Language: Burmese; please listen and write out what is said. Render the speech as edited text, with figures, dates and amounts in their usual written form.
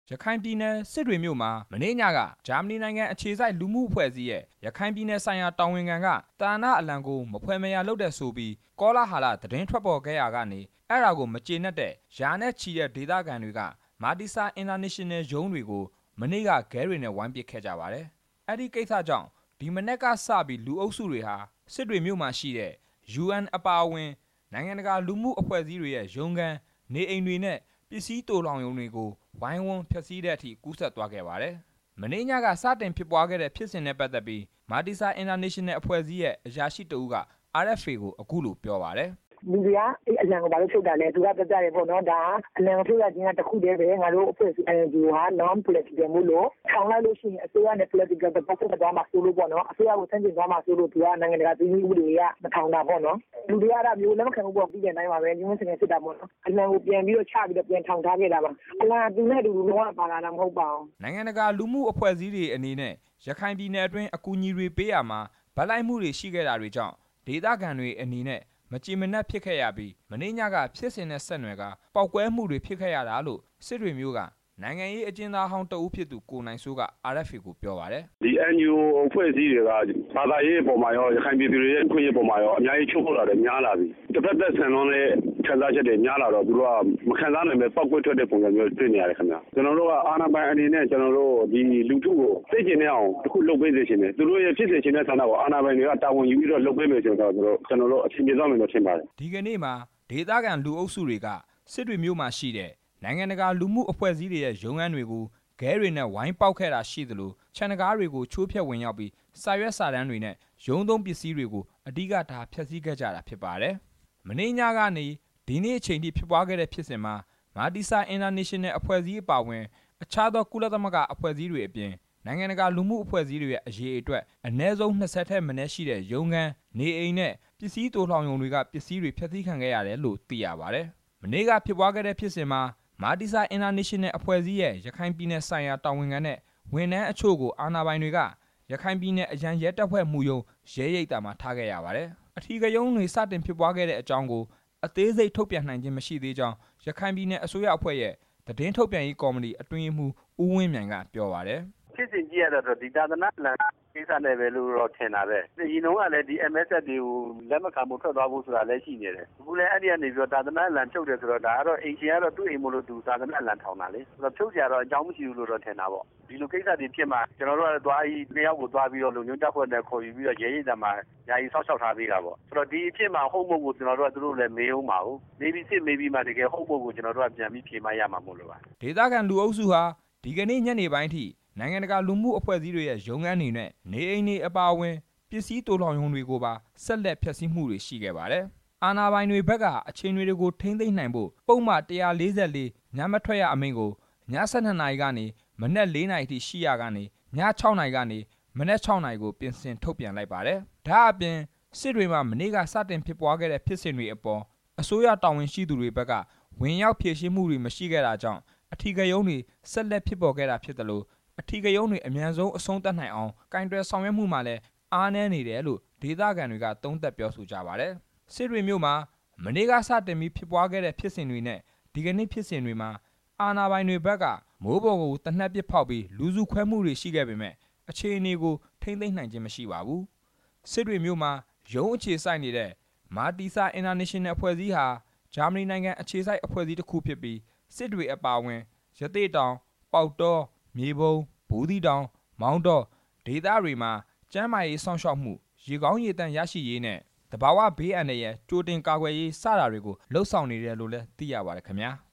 ရခိုင်ပြည်နယ်စစ်တွေမြို့မှာမနေ့ညကဂျာမနီနိုင်ငံအခြေစိုက်လူမှုအဖွဲ့အစည်းရဲ့ရခိုင်ပြည်နယ်ဆိုင်ရာတာဝန်ခံကတာနာအလံကိုမဖွဲမရလုပ်တဲ့ဆိုပြီးကောလာဟာလသတင်းထွက်ပေါ်ခဲ့ရကနေအဲ့ဒါကိုမကျေနပ်တဲ့ယာနဲ့ချီတဲ့ဒေသခံတွေကမာတီဆာအင်တာနေရှင်နယ်ရုံးတွေကိုမနေ့ကဂဲတွေနဲ့ဝိုင်းပစ်ခဲ့ကြပါတယ်။အဲ့ဒီကိစ္စကြောင့်ဒီမနေ့ကစပြီးလူအုပ်စုတွေဟာစစ်တွေမြို့မှာရှိတဲ့ UN အပါအဝင်နိုင်ငံတကာလူမှုအဖွဲ့အစည်းတွေရဲ့ရုံးခန်းနေအိမ်တွေနဲ့ပစ္စည်းတိုးလောင်ရုံတွေကိုဝိုင်းဝန်းဖျက်ဆီးတဲ့အထိကူးစက်သွားခဲ့ပါတယ်။မနေ့ညကစတင်ဖြစ်ပွားခဲ့တဲ့ဖြစ်စဉ်နဲ့ပတ်သက်ပြီးမာတီဆာအင်တာနေရှင်နယ်အဖွဲ့အစည်းရဲ့အရာရှိတဦးက RFA ကိုအခုလိုပြောပါတယ်လူတွေကအလံကိုဘာလို့ဖြုတ်တာလဲသူကပြကြတယ်ပေါ့နော်ဒါအလံကိုဖြုတ်ရခြင်းကတခုတည်းပဲငါတို့အဖွဲ့အစည်း NGO ဟာ non political မို့လို့ထောင်လိုက်လို့ရှိရင်အစိုးရနဲ့ political တပတ်သက်သွားမှာဆိုလို့ပေါ့နော်အစိုးရကိုဆန့်ကျင်သွားမှာဆိုလို့သူကနိုင်ငံတကာပြည်သူတွေကမထောင်တာပေါ့နော်လူတွေကအဲ့ဒါမျိုးလက်မခံဘူးပေါ့ပြီးတဲ့တိုင်းမှာပဲညှို့စင်စစ်တာပေါ့နော်အလံကိုပြန်ပြီးတော့ချပြီးတော့ပြန်ထောင်ထားခဲ့တာပါအလံသူနဲ့တူလုံးဝပါလာတာမဟုတ်ပါဘူးနိုင်ငံတကာလူမှုအဖွဲ့အစည်းတွေအနေနဲ့ရခိုင်ပြည်နယ်အတွင်းအကူအညီတွေပေးရမှာဗတ်လိုက်မှုတွေရှိခဲ့တာတွေကြောင့်ဒေသခံတွေအနေနဲ့မကြည်မနှက်ဖြစ်ခဲ့ရပြီးမင်းညကဖြစ်စဉ်နဲ့ဆက်နွယ်ကပောက်ကွဲမှုတွေဖြစ်ခဲ့ရတာလို့စစ်တွေမျိုးကနိုင်ငံရေးအကျဉ်းသားဟောင်းတဦးဖြစ်သူကိုနိုင်စိုးက RFA ကိုပြောပါတယ်ဒီ NGO အဖွဲ့အစည်းတွေကဘာသာရေးပုံမှာရောရခိုင်ပြည်သူတွေရဲ့ခွင့်ရပုံမှာရောအများကြီးချိုးဖောက်လာတယ်များလာပြီတစ်ဖက်သက်ဆန်လွန်းတဲ့ခံစားချက်တွေများလာတော့သူတို့ကမခံစားနိုင်ပဲပောက်ကွဲထွက်တဲ့ပုံစံမျိုးတွေ့နေရတယ်ခင်ဗျာကျွန်တော်တို့ကအာဏာပိုင်အနေနဲ့ကျွန်တော်တို့ဒီလူထုကိုသိကျင်နေအောင်တစ်ခုလုပ်ပေးစေချင်တယ်သူတို့ရဲ့ဖြစ်စေချင်တဲ့ဆန္ဒကိုအာဏာပိုင်တွေကတာဝန်ယူပြီးတော့လုပ်ပေးမယ်ဆိုတော့ကျွန်တော်တို့အချိန်ပြသွားမယ်လို့ထင်ပါတယ်ဒီကနေ့မှာဒေသခံလူအုပ်စုတွေကစစ်တွေမျိုးမှာရှိတဲ့နိုင်ငံတကာလူမှုအဖွဲ့အစည်းတွေရဲ့ရုံးခန်းတွေကိုဂဲတွေနဲ့ဝိုင်းပေါက်ခဲ့တာရှိသလိုခြံတကားတွေကိုချိုးဖျက်ဝင်ရောက်ပြီးစာရွက်စာတမ်းတွေနဲ့ရုံးသုံးပစ္စည်းတွေကိုအဓိကထားဖျက်ဆီးခဲ့ကြတာဖြစ်ပါတယ်။မနေ့ညကနေဒီနေ့အချိန်ထိဖြစ်ပွားခဲ့တဲ့ဖြစ်စဉ်မှာမာတီဆာအင်တာနေရှင်နယ်အဖွဲ့အစည်းအပါအဝင်အခြားသောကုလသမဂ္ဂအဖွဲ့အစည်းတွေအပြင်နိုင်ငံတကာလူမှုအဖွဲ့အစည်းတွေရဲ့အရေးအတွက်အနည်းဆုံး20ထက်မနည်းရှိတဲ့ရုံးခန်းနေအိမ်နဲ့ပစ္စည်းတိုးလောင်ရုံတွေကပစ္စည်းတွေဖျက်ဆီးခံခဲ့ရတယ်လို့သိရပါတယ်။မနေ့ကဖြစ်ပွားခဲ့တဲ့ဖြစ်စဉ်မှာမာတီဆာအင်တာနေရှင်နယ်အဖွဲ့အစည်းရဲ့ရခိုင်ပြည်နယ်ဆိုင်ရာတာဝန်ခံနဲ့ဝန်ထမ်းအချို့ကိုအာဏာပိုင်တွေကရခိုင်ပြည်နယ်အရန်ရဲတပ်ဖွဲ့မှုယုံရဲရိပ်တာမှာထားခဲ့ရပါတယ်။အထီးကယုံတွေစတင်ဖြစ်ပွားခဲ့တဲ့အကြောင်းကိုအသေးစိတ်ထုတ်ပြန်နိုင်ခြင်းမရှိသေးကြောင်းရခိုင်ပြည်နယ်အစိုးရအဖွဲ့ရဲ့သတင်းထုတ်ပြန်ရေးကော်မတီအတွင်းရေးမှူးဦးဝင်းမြိုင်ကပြောပါတယ်ဖြစ်စဉ်ကြည့်ရတော့ဒီသာသနာ့လမ်းကိစ္စနဲ့ပဲလို့တော့ထင်တာပဲဒီနှုံးကလည်းဒီ MSF တွေကိုလက်မခံမှုထွက်သွားဖို့ဆိုတာလည်းရှိနေတယ်အခုလည်းအဲ့ဒီကနေပြီးတော့သာသနာ့လမ်းဖြုတ်တယ်ဆိုတော့ဒါကတော့အိမ်ရှင်ကတော့သူ့အိမ်မို့လို့သူသာသနာ့လမ်းထောင်တာလေဆိုတော့ဖြုတ်ကြတော့အကြောင်းမရှိဘူးလို့တော့ထင်တာပေါ့ဒီလိုကိစ္စတွေဖြစ်မှာကျွန်တော်တို့ကသွားပြီးတယောက်ကိုသွားပြီးတော့လုံညွှန်တပ်ဖွဲ့နဲ့ခေါ်ယူပြီးတော့ရဲရိပ်တံမှာယာယီဆောက်ရှောက်ထားပေးတာပေါ့ဆိုတော့ဒီအဖြစ်မှာဟုတ်မဟုတ်ကိုကျွန်တော်တို့ကသူတို့လည်းမေးအောင်ပါဘူးမေးပြီးစစ်မေးပြီးမှတကယ်ဟုတ်မဟုတ်ကိုကျွန်တော်တို့ကပြန်ပြီးဖြေမှရမှာမို့လို့ပါဒေသခံလူအုပ်စုဟာဒီကနေ့ညနေပိုင်းထိနိုင်ငံတကာလူမှုအဖွဲ့အစည်းတွေရဲ့ရုံးခန်းတွေနဲ့နေအိမ်တွေအပါအဝင်ပစ္စည်းတိုးလောင်ရုံတွေကိုပါဆက်လက်ဖျက်ဆီးမှုတွေရှိခဲ့ပါတယ်။အာဏာပိုင်တွေဘက်ကအချိန်တွေကိုထိန်းသိမ်းနိုင်ဖို့ပုံမှန်144ညမထွက်ရအမိန့်ကိုည7:00နာရီကနေမနက်4:00နာရီထိရှိရကနေည6:00နာရီကနေမနက်6:00နာရီကိုပြင်ဆင်ထုတ်ပြန်လိုက်ပါတယ်။ဒါအပြင်စစ်တွေမှာမနေ့ကစတင်ဖြစ်ပွားခဲ့တဲ့ဖြစ်စဉ်တွေအပေါ်အစိုးရတာဝန်ရှိသူတွေဘက်ကဝင်ရောက်ဖြေရှင်းမှုတွေမရှိခဲ့တာကြောင့်အထီးကယုံတွေဆက်လက်ဖြစ်ပေါ်ခဲ့တာဖြစ်တယ်လို့အထီးကယုံတွေအမြန်ဆုံးအဆုံးသတ်နိုင်အောင်ကင်တွယ်ဆောင်ရွက်မှုမှာလည်းအားနည်းနေတယ်လို့ဒေသခံတွေကသုံးသပ်ပြောဆိုကြပါတယ်။စစ်တွေမြို့မှာမနေ့ကစတင်ပြီးဖြစ်ပွားခဲ့တဲ့ဖြစ်စဉ်တွေနဲ့ဒီကနေ့ဖြစ်စဉ်တွေမှာအာဏာပိုင်တွေဘက်ကမိုးပေါ်ကိုတနက်ပစ်ဖောက်ပြီးလူစုခွဲမှုတွေရှိခဲ့ပေမဲ့အခြေအနေကိုထိန်းသိမ်းနိုင်ခြင်းမရှိပါဘူး။စစ်တွေမြို့မှာရုံးအခြေစိုက်နေတဲ့မာတီဆာအင်တာနေရှင်နယ်အဖွဲ့အစည်းဟာဂျာမနီနိုင်ငံအခြေစိုက်အဖွဲ့အစည်းတစ်ခုဖြစ်ပြီးစစ်တွေအပါအဝင်ရသေ့တောင်ပေါက်တောမြေပုံဘူးသီးတောင်မောင်းတော့ဒေသတွေမှာကျန်းမာရေးစောင့်ရှောက်မှုရေကောင်းရေသန့်ရရှိရေးနဲ့တဘာဝဘေးအန္တရာယ်ကြိုတင်ကာကွယ်ရေးစတာတွေကိုလှုပ်ဆောင်နေတယ်လို့လည်းသိရပါတယ်ခင်ဗျာ